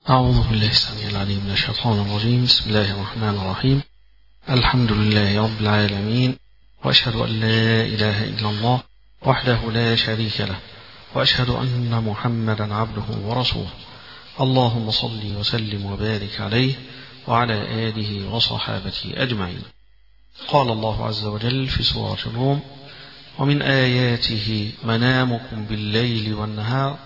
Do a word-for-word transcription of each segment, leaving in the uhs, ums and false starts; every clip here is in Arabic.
أعوذ بالله السميع العليم من الشيطان الرجيم. بسم الله الرحمن الرحيم. الحمد لله رب العالمين، وأشهد أن لا إله إلا الله وحده لا شريك له، وأشهد أن محمدا عبده ورسوله. اللهم صل وسلم وبارك عليه وعلى آله وصحابته أجمعين. قال الله عز وجل في سورة الروم: ومن آياته منامكم بالليل والنهار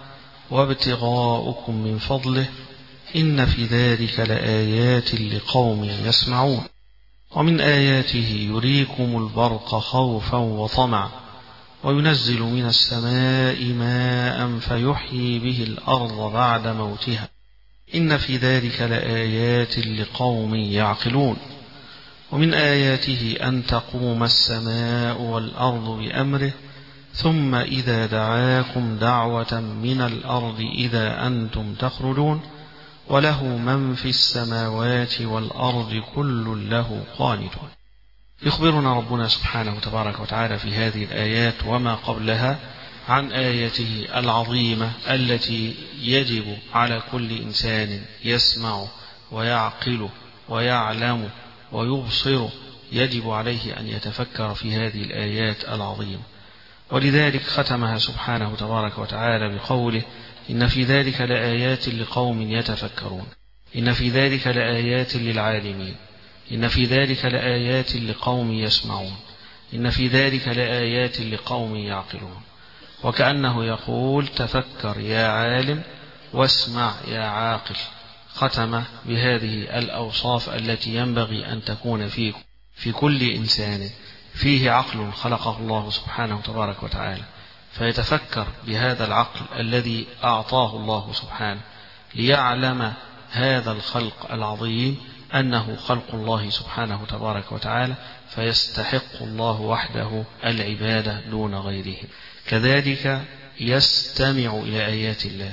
وابتغاؤكم من فضله إن في ذلك لآيات لقوم يسمعون. ومن آياته يريكم البرق خوفا وطمعا وينزل من السماء ماء فيحيي به الأرض بعد موتها إن في ذلك لآيات لقوم يعقلون. ومن آياته أن تقوم السماء والأرض بأمره ثم إذا دعاكم دعوة من الأرض إذا أنتم تخرجون وله من في السماوات والأرض كل له قانتون. يخبرنا ربنا سبحانه وتبارك وتعالى في هذه الآيات وما قبلها عن آياته العظيمة التي يجب على كل إنسان يسمع ويعقل ويعلم ويبصر يجب عليه أن يتفكر في هذه الآيات العظيمة. ولذلك ختمها سبحانه تبارك وتعالى بقوله: إن في ذلك لآيات لقوم يتفكرون، إن في ذلك لآيات للعالمين، إن في ذلك لآيات لقوم يسمعون، إن في ذلك لآيات لقوم يعقلون. وكأنه يقول: تفكر يا عالم واسمع يا عاقل. ختم بهذه الأوصاف التي ينبغي أن تكون فيه في كل إنسان فيه عقل خلقه الله سبحانه تبارك وتعالى، فيتفكر بهذا العقل الذي أعطاه الله سبحانه ليعلم هذا الخلق العظيم أنه خلق الله سبحانه تبارك وتعالى، فيستحق الله وحده العبادة دون غيره. كذلك يستمع إلى آيات الله،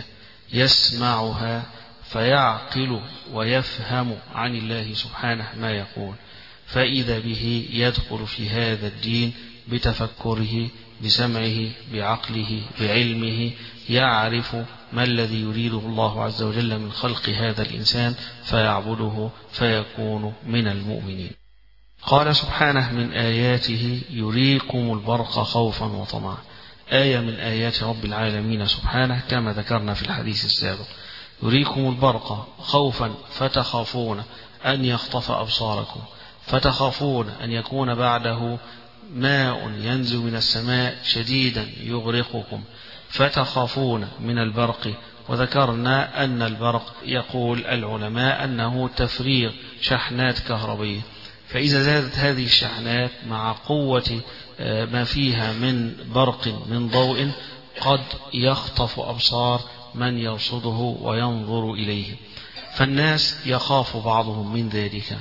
يسمعها فيعقل ويفهم عن الله سبحانه ما يقول، فإذا به يدخل في هذا الدين بتفكره بسمعه بعقله بعلمه، يعرف ما الذي يريده الله عز وجل من خلق هذا الإنسان فيعبده فيكون من المؤمنين. قال سبحانه: من آياته يريكم البرق خوفا وطمعا. آية من آيات رب العالمين سبحانه كما ذكرنا في الحديث السابق. يريكم البرق خوفا فتخافون أن يخطف أبصاركم، فتخافون أن يكون بعده ماء ينزل من السماء شديدا يغرقكم، فتخافون من البرق. وذكرنا أن البرق يقول العلماء أنه تفريغ شحنات كهربية، فإذا زادت هذه الشحنات مع قوة ما فيها من برق من ضوء قد يخطف أبصار من يرصده وينظر إليه، فالناس يخاف بعضهم من ذلك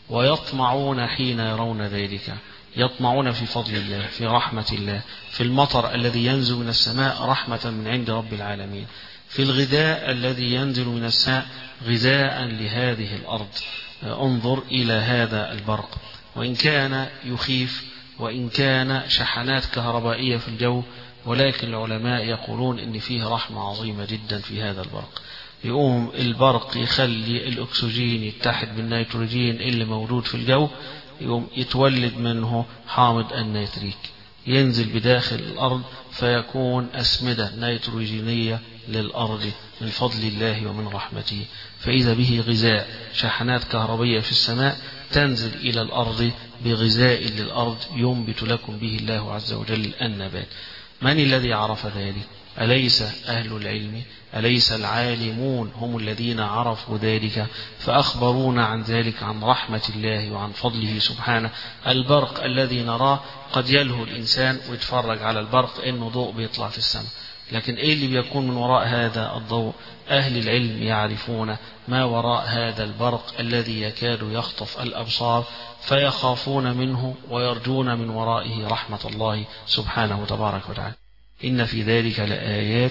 ويطمعون حين يرون ذلك، يطمعون في فضل الله، في رحمة الله، في المطر الذي ينزل من السماء رحمة من عند رب العالمين، في الغذاء الذي ينزل من السماء غذاء لهذه الأرض. انظر إلى هذا البرق، وإن كان يخيف وإن كان شحنات كهربائية في الجو، ولكن العلماء يقولون إن فيه رحمة عظيمة جدا في هذا البرق. يقوم البرق يخلي الأكسجين يتحد بالنيتروجين اللي موجود في الجو، يقوم يتولد منه حامض النيتريك ينزل بداخل الأرض فيكون أسمدة نيتروجينية للأرض من فضل الله ومن رحمته، فإذا به غذاء شحنات كهربية في السماء تنزل إلى الأرض بغذاء للأرض ينبت لكم به الله عز وجل النبات. من الذي عرف ذلك؟ أليس أهل العلم؟ أليس العالمون هم الذين عرفوا ذلك فأخبرونا عن ذلك، عن رحمة الله وعن فضله سبحانه؟ البرق الذي نراه قد يلهو الإنسان ويتفرج على البرق إنه ضوء بيطلع في السماء، لكن إيه اللي بيكون من وراء هذا الضوء؟ أهل العلم يعرفون ما وراء هذا البرق الذي يكاد يخطف الأبصار، فيخافون منه ويرجون من ورائه رحمة الله سبحانه تبارك وتعالى. إن في ذلك لآيات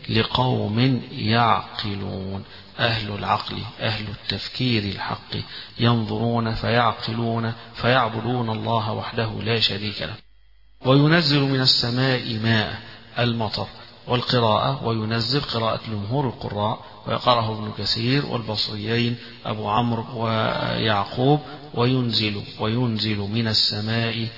لقوم يعقلون. أهل العقل، أهل التفكير الحق، ينظرون فيعقلون فيعبدون الله وحده لا شريك له. وينزل من السماء ماء، المطر. والقراءة وينزل قراءة جمهور القراء، ويقرأه ابن كثير والبصريين أبو عمرو ويعقوب. وينزل وينزل من السماء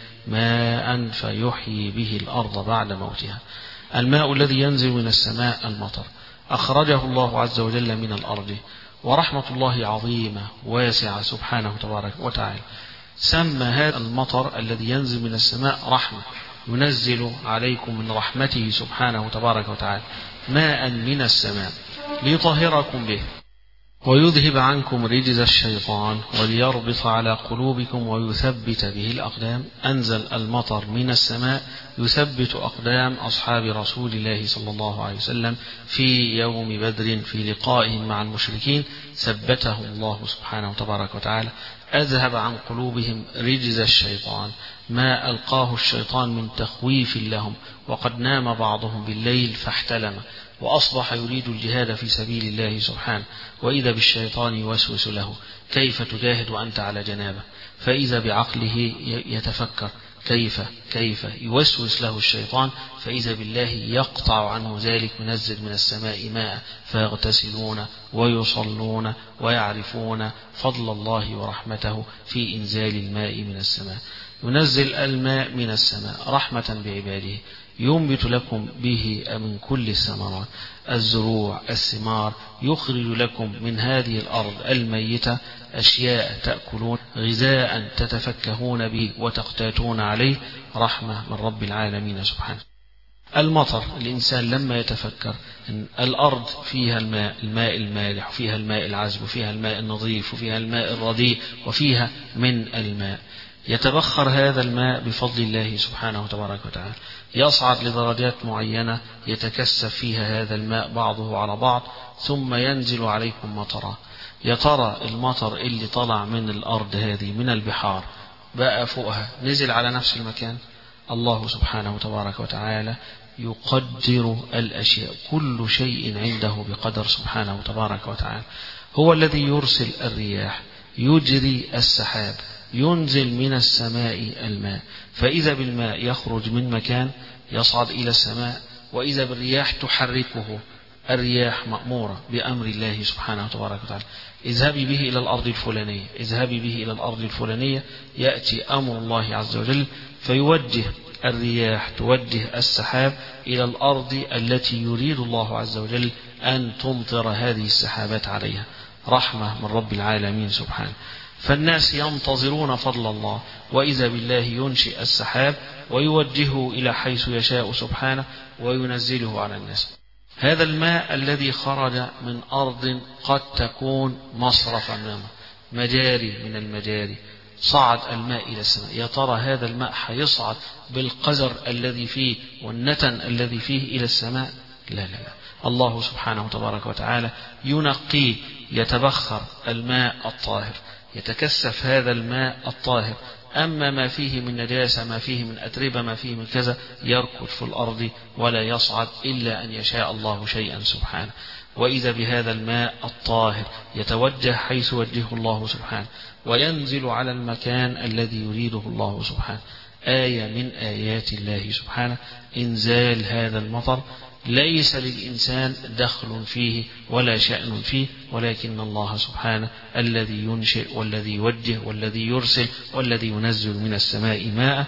ماء فيحيي به الأرض بعد موتها. الماء الذي ينزل من السماء المطر، أخرجه الله عز وجل من الأرض، ورحمة الله عظيمة واسعة سبحانه تبارك وتعالى. سمى هذا المطر الذي ينزل من السماء رحمة، ينزل عليكم من رحمته سبحانه تبارك وتعالى ماء من السماء ليطهركم به ويذهب عنكم رجز الشيطان وليربط على قلوبكم ويثبت به الأقدام. أنزل المطر من السماء يثبت أقدام أصحاب رسول الله صلى الله عليه وسلم في يوم بدر في لقائهم مع المشركين، ثبتهم الله سبحانه تبارك وتعالى، أذهب عن قلوبهم رجز الشيطان، ما ألقاه الشيطان من تخويف لهم، وقد نام بعضهم بالليل فاحتلم وأصبح يريد الجهاد في سبيل الله سبحانه، وإذا بالشيطان يوسوس له كيف تجاهد وأنت على جنابه، فإذا بعقله يتفكر كيف كيف يوسوس له الشيطان، فإذا بالله يقطع عنه ذلك، ينزل من السماء ماء فيغتسلون ويصلون ويعرفون فضل الله ورحمته في إنزال الماء من السماء. ينزل الماء من السماء رحمة بعباده، ينبت لكم به من كل الثمرات، الزروع الثمار، يخرج لكم من هذه الأرض الميتة أشياء تأكلون، غذاء تتفكهون به وتقتاتون عليه، رحمة من رب العالمين سبحانه. المطر، الإنسان لما يتفكر أن الأرض فيها الماء الماء المالح، وفيها الماء العذب، وفيها الماء النظيف، وفيها الماء الرديء، وفيها من الماء، يتبخر هذا الماء بفضل الله سبحانه وتبارك وتعالى، يصعد لدرجات معينة يتكثف فيها هذا الماء بعضه على بعض، ثم ينزل عليكم مطرا. يا ترى المطر اللي طلع من الأرض هذه من البحار بقى فوقها نزل على نفس المكان؟ الله سبحانه وتبارك وتعالى يقدر الأشياء، كل شيء عنده بقدر سبحانه وتبارك وتعالى. هو الذي يرسل الرياح، يجري السحاب، ينزل من السماء الماء، فإذا بالماء يخرج من مكان يصعد إلى السماء، وإذا بالرياح تحركه. الرياح مأمورة بأمر الله سبحانه وتبارك وتعالى، اذهبي به إلى الأرض الفلانية، اذهبي به إلى الأرض الفلانية، يأتي أمر الله عز وجل فيوجه الرياح، توجه السحاب إلى الأرض التي يريد الله عز وجل أن تمطر هذه السحابات عليها، رحمة من رب العالمين سبحانه. فالناس ينتظرون فضل الله، وإذا بالله ينشئ السحاب ويوجهه إلى حيث يشاء سبحانه وينزله على الناس. هذا الماء الذي خرج من أرض قد تكون مصرفا، مجاري من المجاري، صعد الماء إلى السماء، يا ترى هذا الماء حيصعد بالقذر الذي فيه والنتن الذي فيه إلى السماء؟ لا لا لا، الله سبحانه وتبارك وتعالى ينقيه، يتبخر الماء الطاهر، يتكثف هذا الماء الطاهر. أما ما فيه من نجاسة، ما فيه من أتربة، ما فيه من كذا، يركض في الأرض ولا يصعد إلا أن يشاء الله شيئا سبحانه. وإذا بهذا الماء الطاهر يتوجه حيث وجهه الله سبحانه، وينزل على المكان الذي يريده الله سبحانه. آية من آيات الله سبحانه إنزال هذا المطر، ليس للإنسان دخل فيه ولا شأن فيه، ولكن الله سبحانه الذي ينشئ والذي يوجه والذي يرسل والذي ينزل من السماء ماء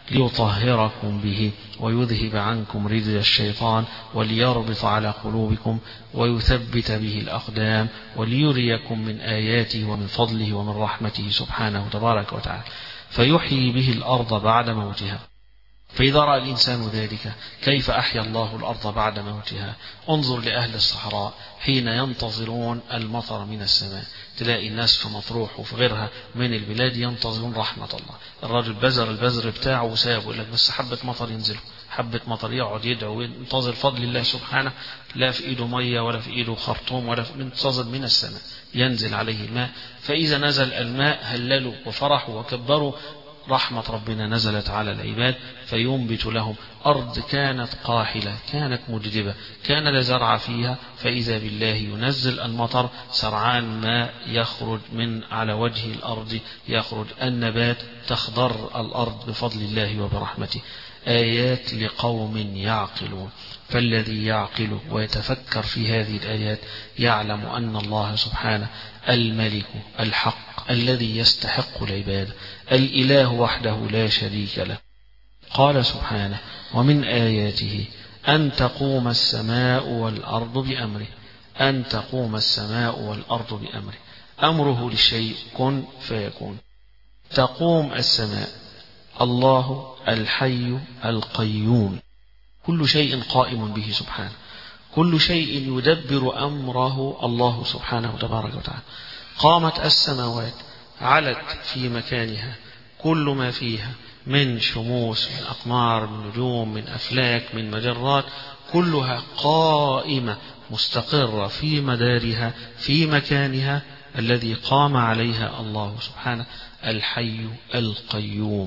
ليطهركم به ويذهب عنكم رجز الشيطان وليربط على قلوبكم ويثبت به الأقدام وليريكم من آياته ومن فضله ومن رحمته سبحانه تبارك وتعالى، فيحيي به الأرض بعد موتها. فإذا رأى الإنسان ذلك كيف أحيا الله الأرض بعد موتها؟ انظر لأهل الصحراء حين ينتظرون المطر من السماء، تلاقي الناس في مطروح وفي غيرها من البلاد ينتظرون رحمة الله. الرجل بذر البذر بتاعه وسابه، يقول لك بس حبة مطر ينزله، حبة مطر، يقعد يدعو وينتظر فضل الله سبحانه، لا في إيده مية ولا في إيده خرطوم ولا في، ينتظر من السماء ينزل عليه الماء. فإذا نزل الماء هللوا وفرحوا وكبروا، رحمة ربنا نزلت على العباد فينبت لهم أرض كانت قاحلة، كانت مجدبة، كان لا زرع فيها، فإذا بالله ينزل المطر سرعان ما يخرج من على وجه الأرض، يخرج النبات، تخضر الأرض بفضل الله وبرحمته. آيات لقوم يعقلون. فالذي يعقل ويتفكر في هذه الآيات يعلم أن الله سبحانه الملك الحق الذي يستحق العبادة، الإله وحده لا شريك له. قال سبحانه: ومن آياته أن تقوم السماء والأرض بأمره. أن تقوم السماء والأرض بأمره، أمره للشيء كن فيكون. تقوم السماء، الله الحي القيوم، كل شيء قائم به سبحانه، كل شيء يدبر أمره الله سبحانه تبارك وتعالى. قامت السماوات، علت في مكانها، كل ما فيها من شموس، من أقمار، من نجوم، من أفلاك، من مجرات، كلها قائمة مستقرة في مدارها في مكانها الذي قام عليها الله سبحانه الحي القيوم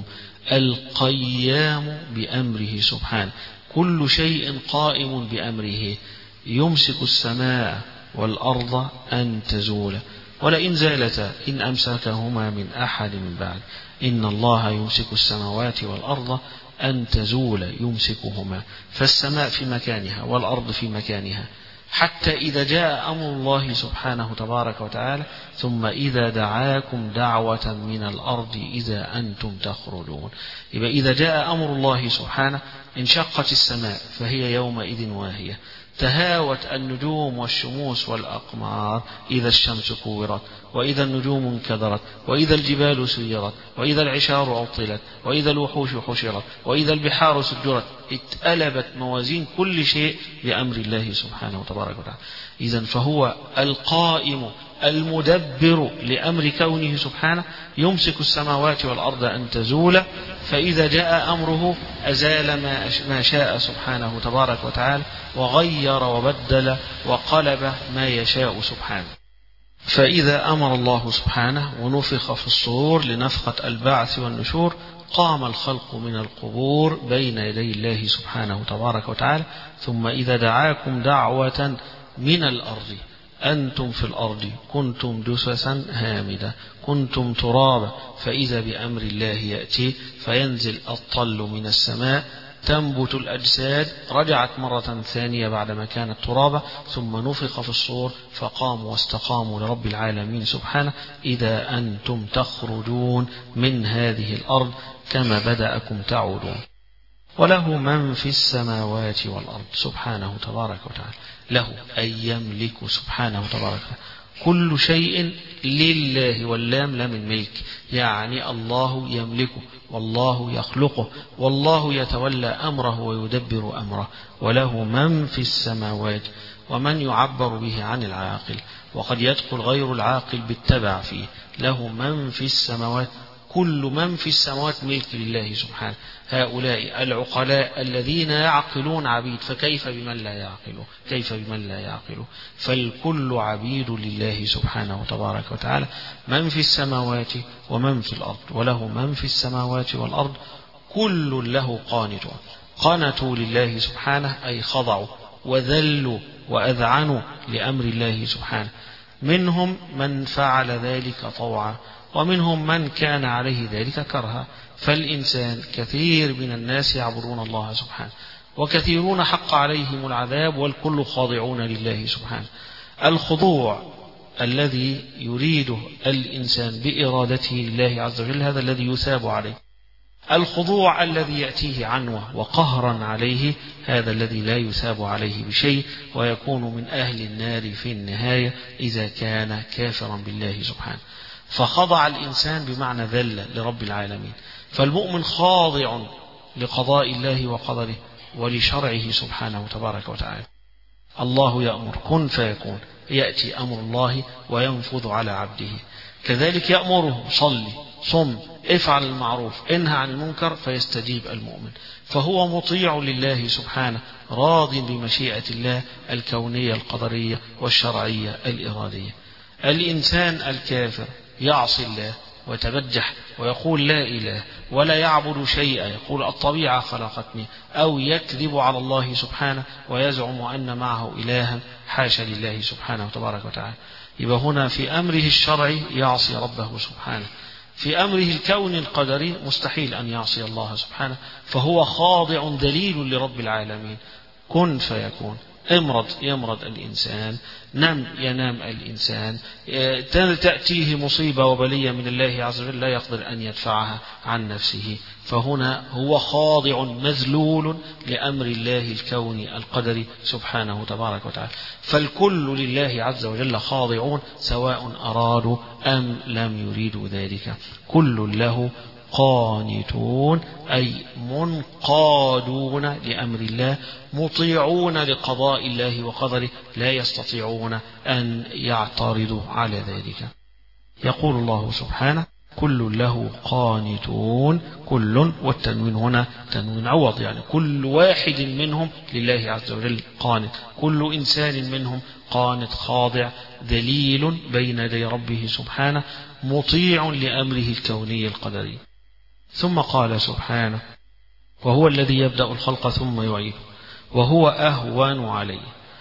القيام بأمره سبحانه. كل شيء قائم بأمره، يمسك السماء والأرض أن تزولا، ولئن زالتا إن أمسكهما من أحد من بعد. إن الله يمسك السماوات والأرض أن تزولا، يمسكهما، فالسماء في مكانها والأرض في مكانها، حتى إذا جاء أمر الله سبحانه تبارك وتعالى: ثم إذا دعاكم دعوة من الأرض إذا أنتم تخرجون. يبقى إذا جاء أمر الله سبحانه انشقت السماء فهي يومئذ واهية، تهاوت النجوم والشموس والأقمار إذا الشمس كورت، وإذا النجوم انكدرت، وإذا الجبال سيرت، وإذا العشار عطلت، وإذا الوحوش حشرت، وإذا البحار سجرت. اتقلبت موازين كل شيء بأمر الله سبحانه وتبارك وتعالى. إذن فهو القائم المدبر لأمر كونه سبحانه، يمسك السماوات والأرض أن تزول، فإذا جاء أمره أزال ما شاء سبحانه تبارك وتعالى، وغير وبدل وقلب ما يشاء سبحانه. فإذا أمر الله سبحانه ونفخ في الصور لنفخة البعث والنشور، قام الخلق من القبور بين يدي الله سبحانه تبارك وتعالى. ثم إذا دعاكم دعوة من الأرض، أنتم في الأرض كنتم جثثا هامدة، كنتم ترابا، فإذا بأمر الله يأتي فينزل الطل من السماء، تنبت الأجساد، رجعت مرة ثانية بعدما كانت ترابا، ثم نفخ في الصور فقاموا واستقاموا لرب العالمين سبحانه. إذا أنتم تخرجون من هذه الأرض كما بدأكم تعودون. وله من في السماوات والأرض سبحانه تبارك وتعالى، له أي يملك سبحانه تبارك وتعالى كل شيء لله، واللام لام الملك، يعني الله يملكه والله يخلقه والله يتولى أمره ويدبر أمره. وله من في السماوات، ومن يعبر به عن العاقل، وقد يدخل غير العاقل بالتبع فيه. له من في السماوات، كل من في السماوات ملك لله سبحانه. هؤلاء العقلاء الذين يعقلون عبيد، فكيف بمن لا يعقل؟ كيف بمن لا يعقل؟ فالكل عبيد لله سبحانه تبارك وتعالى، من في السماوات ومن في الأرض. وله من في السماوات والأرض كل له قانتون. قانتوا لله سبحانه أي خضعوا وذلوا وأذعنوا لأمر الله سبحانه. منهم من فعل ذلك طوعا، ومنهم من كان عليه ذلك كرها. فالإنسان كثير من الناس يعبدون الله سبحانه، وكثيرون حق عليهم العذاب، والكل خاضعون لله سبحانه. الخضوع الذي يريده الإنسان بإرادته لله عز وجل هذا الذي يثاب عليه. الخضوع الذي يأتيه عنوة وقهرا عليه هذا الذي لا يثاب عليه بشيء، ويكون من أهل النار في النهاية إذا كان كافرا بالله سبحانه. فخضع الإنسان بمعنى ذل لرب العالمين. فالمؤمن خاضع لقضاء الله وقدره ولشرعه سبحانه تبارك وتعالى. الله يأمر كن فيكون، يأتي أمر الله وينفذ على عبده. كذلك يأمره صلي صم افعل المعروف انهى عن المنكر، فيستجيب المؤمن. فهو مطيع لله سبحانه، راض بمشيئة الله الكونية القدرية والشرعية الإرادية. الإنسان الكافر يعصي الله ويتبجح ويقول لا إله ولا يعبد شيئا، يقول الطبيعة خلقتني، أو يكذب على الله سبحانه ويزعم أن معه إلها، حاشا لله سبحانه تبارك وتعالى. يبقى هنا في أمره الشرعي يعصي ربه سبحانه، في أمره الكون القدري مستحيل أن يعصي الله سبحانه، فهو خاضع ذليل لرب العالمين. كن فيكون. امرض يمرض الإنسان، نم ينام الإنسان، تأتيه مصيبة وبلية من الله عز وجل لا يقدر أن يدفعها عن نفسه، فهنا هو خاضع مذلول لأمر الله الكوني القدري سبحانه تبارك وتعالى. فالكل لله عز وجل خاضعون سواء أرادوا أم لم يريدوا ذلك. كل له قانتون أي منقادون لأمر الله، مطيعون لقضاء الله وقدره، لا يستطيعون أن يعترضوا على ذلك. يقول الله سبحانه كل له قانتون. كل والتنوين هنا تنوين عوض، يعني كل واحد منهم لله عز وجل قانت، كل إنسان منهم قانت خاضع ذليل بين يدي ربه سبحانه، مطيع لأمره الكوني القدري. ثم قال سبحانه وهو الذي يبدأ الخلق ثم يعيده وهو أهون عليه.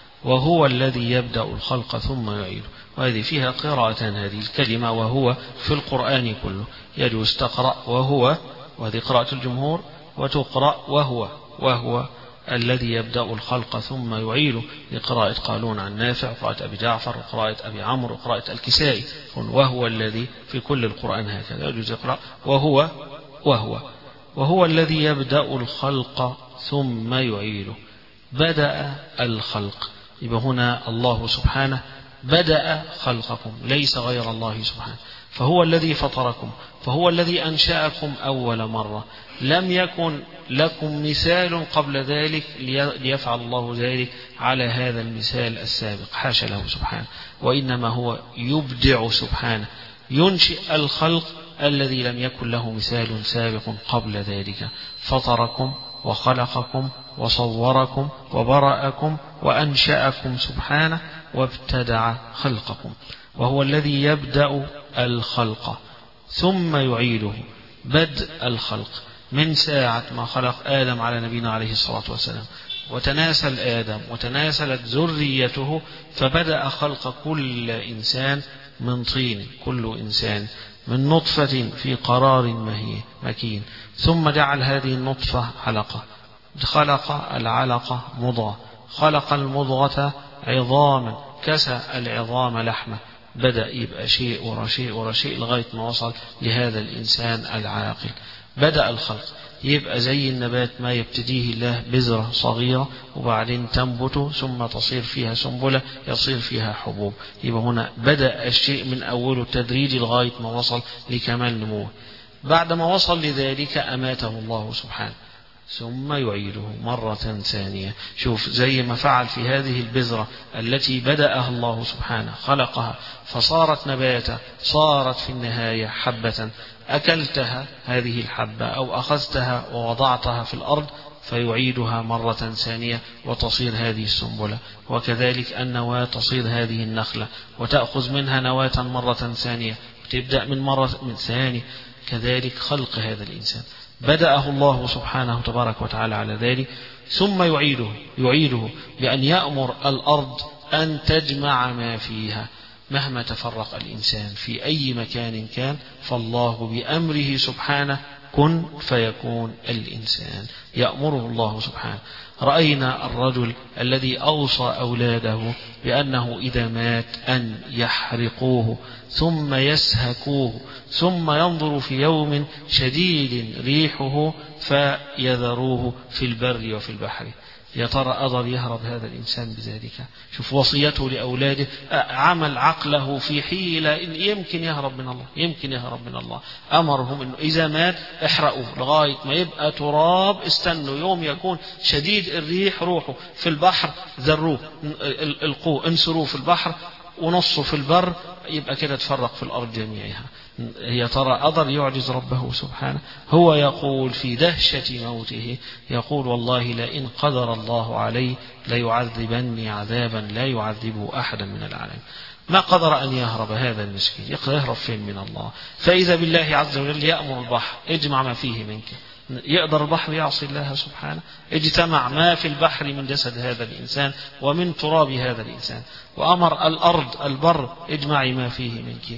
وهو الذي يبدأ الخلق ثم يعيده، وهذه فيها قراءتان، هذه الكلمة وهو في القرآن كله يجوز تقرأ وهو، وهذه قراءة الجمهور، وتقرأ وهو وهو الذي يبدأ الخلق ثم يعيده، لقراءة قالون عن نافع، وقراءة أبي جعفر، وقراءة أبي عمرو، وقراءة الكسائي. وهو الذي في كل القرآن هكذا يجوز يقرأ وهو وهو وهو الذي يبدأ الخلق ثم يعيده. بدأ الخلق، يبقى هنا الله سبحانه بدأ خلقكم، ليس غير الله سبحانه، فهو الذي فطركم، فهو الذي أنشأكم أول مرة، لم يكن لكم مثال قبل ذلك ليفعل الله ذلك على هذا المثال السابق، حاشا له سبحانه، وإنما هو يبدع سبحانه، ينشئ الخلق الذي لم يكن له مثال سابق قبل ذلك. فطركم وخلقكم وصوركم وبرأكم وأنشأكم سبحانه وابتدع خلقكم. وهو الذي يبدأ الخلق ثم يعيده. بدء الخلق من ساعة ما خلق آدم على نبينا عليه الصلاة والسلام، وتناسل آدم وتناسلت ذريته، فبدأ خلق كل إنسان من طين، كل إنسان من نطفة في قرار مكين، ثم جعل هذه النطفة علقة، خلق العلقة مضغة، خلق المضغة عظاما، كسى العظام لحمة، بدأ يبقى شيء ورا شيء ورا شيء لغاية ما وصل لهذا الإنسان العاقل. بدأ الخلق، يبقى زي النبات ما يبتديه الله بذرة صغيرة وبعدين تنبت ثم تصير فيها سنبلة يصير فيها حبوب. يبقى هنا بدأ الشيء من أوله التدريج لغاية ما وصل لكمال نموه. بعد ما وصل لذلك أماته الله سبحانه ثم يعيده مرة ثانية. شوف زي ما فعل في هذه البذرة التي بدأها الله سبحانه، خلقها فصارت نباتا، صارت في النهاية حبة، أكلتها هذه الحبة أو أخذتها ووضعتها في الأرض، فيعيدها مرة ثانية وتصير هذه السنبلة. وكذلك النواة تصير هذه النخلة وتأخذ منها نواة مرة ثانية وتبدأ من مرة من ثانية. كذلك خلق هذا الإنسان بدأه الله سبحانه تبارك وتعالى على ذلك، ثم يعيده يعيده بأن يأمر الأرض أن تجمع ما فيها. مهما تفرق الإنسان في أي مكان كان، فالله بأمره سبحانه كن فيكون الإنسان، يأمره الله سبحانه. رأينا الرجل الذي أوصى أولاده بأنه إذا مات أن يحرقوه ثم يسهكوه ثم ينظر في يوم شديد ريحه فيذروه في البر وفي البحر. يا ترى أقدر يهرب هذا الإنسان بذلك؟ شوف وصيته لأولاده، عمل عقله في حيلة إن يمكن يهرب من الله، يمكن يهرب من الله. أمرهم إنه إذا مات احرقوه لغاية ما يبقى تراب، استنوا يوم يكون شديد الريح، روحه في البحر ذروه، القوه انسروه في البحر ونصه في البر، يبقى كده تفرق في الأرض جميعها. يا ترى قدر يعجز ربه سبحانه؟ هو يقول في دهشة موته، يقول والله لئن قدر الله علي ليعذبني عذابا لا يعذبه أحدا من العالمين. ما قدر أن يهرب هذا المسكين، يقدر يهرب فين من الله؟ فإذا بالله عز وجل يأمر البحر اجمع ما فيه منك، يقدر البحر يعصي الله سبحانه؟ اجتمع ما في البحر من جسد هذا الإنسان ومن تراب هذا الإنسان، وأمر الأرض البر اجمعي ما فيه منك،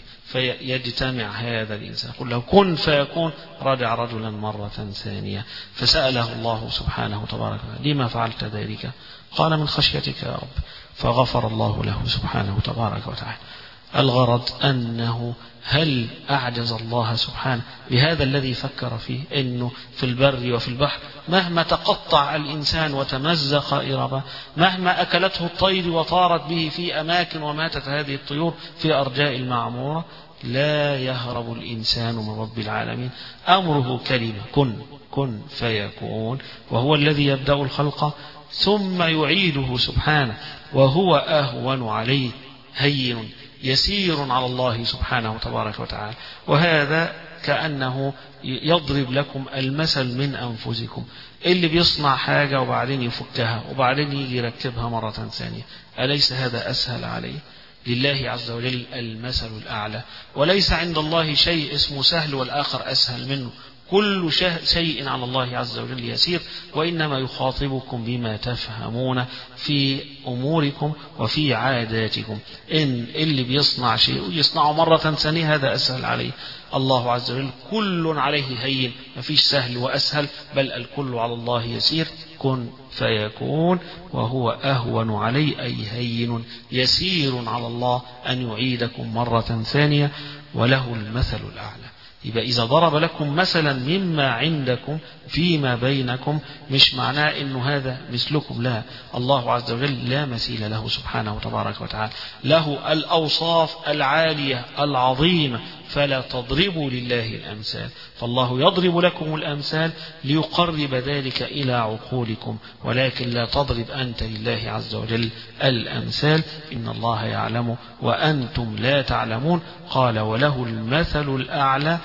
فيجتمع هذا الإنسان. قل له كن فيكون، رجع رجلا مرة ثانية، فسأله الله سبحانه تبارك وتعالى لما فعلت ذلك؟ قال من خشيتك يا رب، فغفر الله له سبحانه تبارك وتعالى. الغرض أنه هل أعجز الله سبحانه بهذا الذي فكر فيه، أنه في البر وفي البحر مهما تقطع الإنسان وتمزق إربا، مهما أكلته الطير وطارت به في أماكن وماتت هذه الطيور في أرجاء المعمورة، لا يهرب الإنسان من رب العالمين. أمره كلمة كن كن فيكون، وهو الذي يبدأ الخلق ثم يعيده سبحانه، وهو أهون عليه، هين يسير على الله سبحانه تبارك وتعالى. وهذا كأنه يضرب لكم المثل من أنفسكم، اللي بيصنع حاجة وبعدين يفكها وبعدين يجي يركبها مرة ثانية، أليس هذا أسهل عليه؟ لله عز وجل المثل الأعلى، وليس عند الله شيء اسمه سهل والآخر أسهل منه، كل شيء على الله عز وجل يسير، وإنما يخاطبكم بما تفهمون في أموركم وفي عاداتكم. إن اللي بيصنع شيء ويصنعه مرة ثانية هذا أسهل عليه. الله عز وجل كل عليه هين، ما فيش سهل وأسهل، بل الكل على الله يسير. كن فيكون، وهو أهون عليه أي هين يسير على الله أن يعيدكم مرة ثانية، وله المثل الأعلى. يبقى إذا ضرب لكم مثلا مما عندكم فيما بينكم، مش معناه إنه هذا مثلكم، لا، الله عز وجل لا مثيل له سبحانه تبارك وتعالى، له الأوصاف العالية العظيمة، فلا تضربوا لله الأمثال. فالله يضرب لكم الأمثال ليقرب ذلك إلى عقولكم، ولكن لا تضرب أنت لله عز وجل الأمثال، إن الله يعلم وأنتم لا تعلمون. قال وله المثل الأعلى،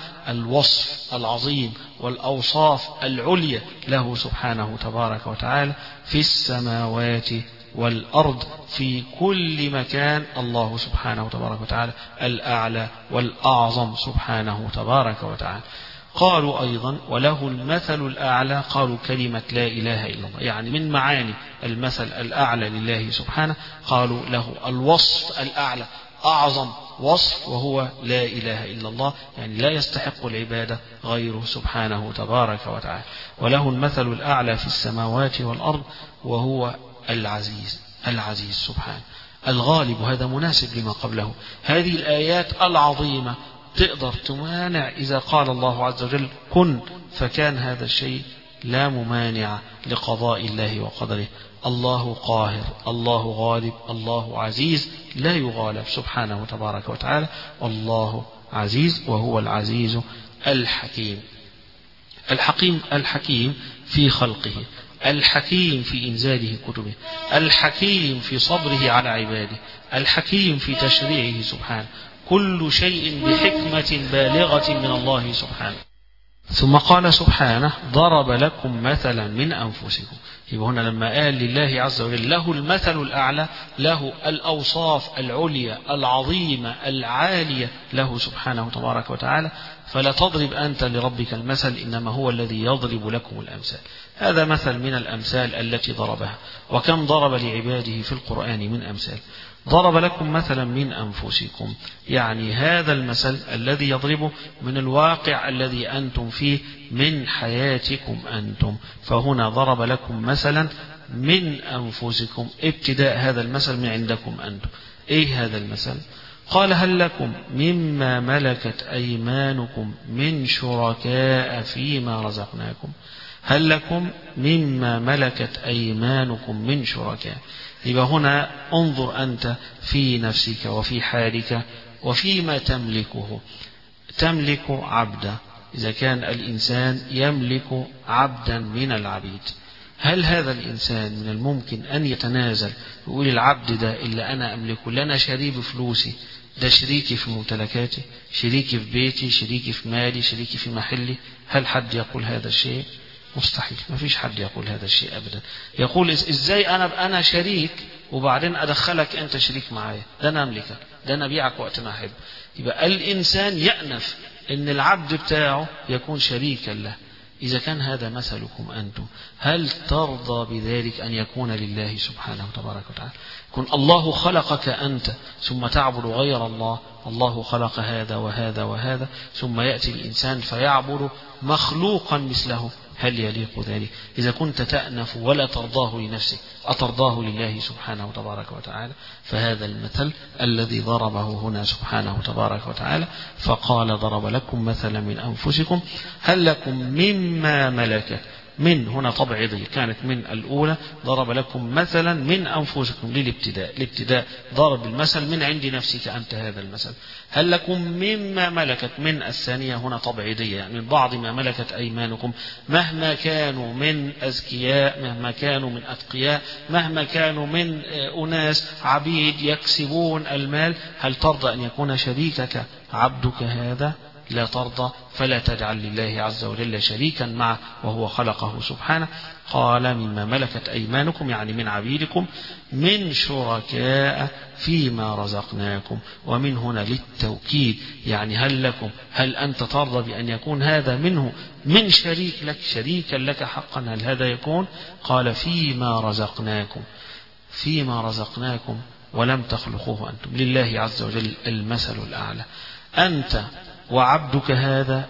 الوصف العظيم والأوصاف العليا له سبحانه تبارك وتعالى في السماوات والأرض، في كل مكان الله سبحانه تبارك وتعالى الأعلى والأعظم سبحانه تبارك وتعالى. قالوا أيضا وله المثل الأعلى، قالوا كلمة لا إله إلا الله، يعني من معاني المثل الأعلى لله سبحانه قالوا له الوصف الأعلى، أعظم وصف وهو لا إله إلا الله، يعني لا يستحق العبادة غيره سبحانه تبارك وتعالى. وله المثل الأعلى في السماوات والأرض، وهو العزيز العزيز سبحانه الغالب، هذا مناسب لما قبله. هذه الآيات العظيمة تقدر تمانع إذا قال الله عز وجل كن فكان هذا الشيء، لا ممانع لقضاء الله وقدره. الله قاهر، الله غالب، الله عزيز، لا يغالب سبحانه تبارك وتعالى، والله عزيز وهو العزيز الحكيم. الحكيم الحكيم في خلقه، الحكيم في إنزاله كتبه، الحكيم في صبره على عباده، الحكيم في تشريعه سبحانه، كل شيء بحكمة بالغة من الله سبحانه. ثم قال سبحانه ضرب لكم مثلا من أنفسكم. يبقى هنا لما قال لله عز وجل له المثل الأعلى، له الأوصاف العليا العظيمة العالية له سبحانه تبارك وتعالى، فلا تضرب أنت لربك المثل، إنما هو الذي يضرب لكم الأمثال. هذا مثل من الأمثال التي ضربها، وكم ضرب لعباده في القرآن من أمثال. ضرب لكم مثلا من أنفسكم، يعني هذا المثل الذي يضربه من الواقع الذي أنتم فيه من حياتكم أنتم، فهنا ضرب لكم مثلا من أنفسكم، ابتداء هذا المثل من عندكم أنتم. إيه هذا المثل؟ قال هل لكم مما ملكت أيمانكم من شركاء فيما رزقناكم؟ هل لكم مما ملكت أيمانكم من شركاء؟ يبقى هنا انظر أنت في نفسك وفي حالك وفيما تملكه. تملك عبدا، إذا كان الإنسان يملك عبدا من العبيد، هل هذا الإنسان من الممكن أن يتنازل ويقول العبد ده إلا أنا أملكه، لأنا شريه بفلوسي، ده شريكي في ممتلكاتي، شريكي في بيتي، شريكي في مالي، شريكي في محلي؟ هل حد يقول هذا الشيء؟ مستحيل، ما فيش حد يقول هذا الشيء أبدا. يقول إزاي أنا أنا شريك وبعدين أدخلك أنت شريك معايا؟ ده أنا أملكك، ده أنا أبيعك وقت ما أحب. يبقى الإنسان يأنف إن العبد بتاعه يكون شريكا له، إذا كان هذا مثلكم أنتم، هل ترضى بذلك أن يكون لله سبحانه تبارك وتعالى؟ يكون الله خلقك أنت ثم تعبد غير الله، الله خلق هذا وهذا وهذا، ثم يأتي الإنسان فيعبد مخلوقا مثله، هل يليق ذلك؟ إذا كنت تأنف ولا ترضاه لنفسك، أترضاه لله سبحانه تبارك وتعالى؟ فهذا المثل الذي ضربه هنا سبحانه تبارك وتعالى، فقال ضرب لكم مثلا من أنفسكم هل لكم مما ملكت، من هنا تبعيضية، كانت من الأولى ضرب لكم مثلا من أنفسكم للابتداء، الابتداء ضرب المثل من عند نفسك أنت هذا المثل. هل لكم مما ملكت من الثانية هنا تبعيضية، يعني من بعض ما ملكت أيمانكم، مهما كانوا من أذكياء، مهما كانوا من أتقياء، مهما كانوا من أناس عبيد يكسبون المال، هل ترضى أن يكون شريكك عبدك هذا؟ لا ترضى، فلا تجعل لله عز وجل شريكا معه وهو خلقه سبحانه. قال مما ملكت أيمانكم يعني من عبيدكم، من شركاء فيما رزقناكم، ومن هنا للتوكيد، يعني هل لكم، هل أنت ترضى بأن يكون هذا منه من شريك لك، شريكا لك حقا، هل هذا يكون؟ قال فيما رزقناكم، فيما رزقناكم ولم تخلقوه أنتم، لله عز وجل المثل الأعلى. أنت وعبدك هذا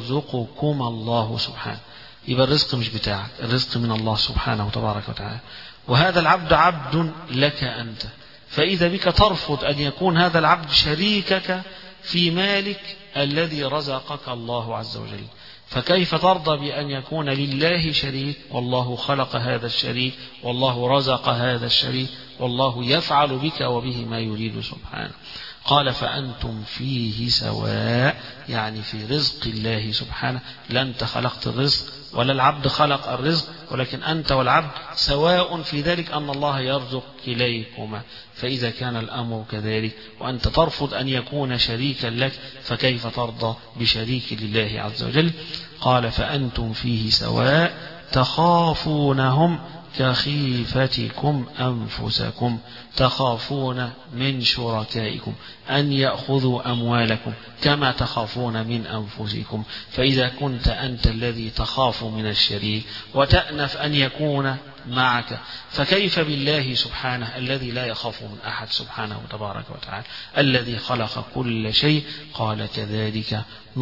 يرزقكم الله سبحانه، يبقى الرزق مش بتاعك، الرزق من الله سبحانه وتبارك وتعالى، وهذا العبد عبد لك أنت، فإذا بك ترفض أن يكون هذا العبد شريكك في مالك الذي رزقك الله عز وجل، فكيف ترضى بأن يكون لله شريك والله خلق هذا الشريك والله رزق هذا الشريك والله يفعل بك وبه ما يريد سبحانه. قال فأنتم فيه سواء، يعني في رزق الله سبحانه، لا أنت خلقت الرزق ولا العبد خلق الرزق، ولكن أنت والعبد سواء في ذلك أن الله يرزق كليكما. فإذا كان الأمر كذلك وأنت ترفض أن يكون شريكا لك، فكيف ترضى بشريك لله عز وجل؟ قال فأنتم فيه سواء تخافونهم كخيفتكم أنفسكم، تخافون من شركائكم أن يأخذوا أموالكم كما تخافون من أنفسكم. فإذا كنت أنت الذي تخاف من الشريك وتأنف أن يكون معك، فكيف بالله سبحانه الذي لا يخاف من أحد سبحانه تبارك وتعالى، الذي خلق كل شيء؟ قال كذلك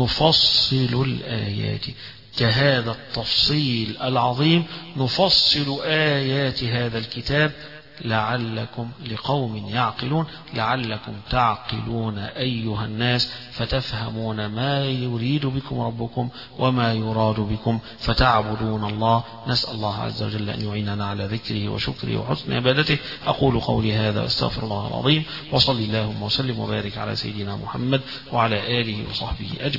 نفصل الآيات، كهذا التفصيل العظيم نفصل آيات هذا الكتاب لعلكم لقوم يعقلون، لعلكم تعقلون أيها الناس، فتفهمون ما يريد بكم ربكم وما يراد بكم فتعبدون الله. نسأل الله عز وجل أن يعيننا على ذكره وشكره وحسن عبادته. أقول قولي هذا واستغفر الله العظيم، وصلي اللهم وسلم وبارك على سيدنا محمد وعلى آله وصحبه أجمعين.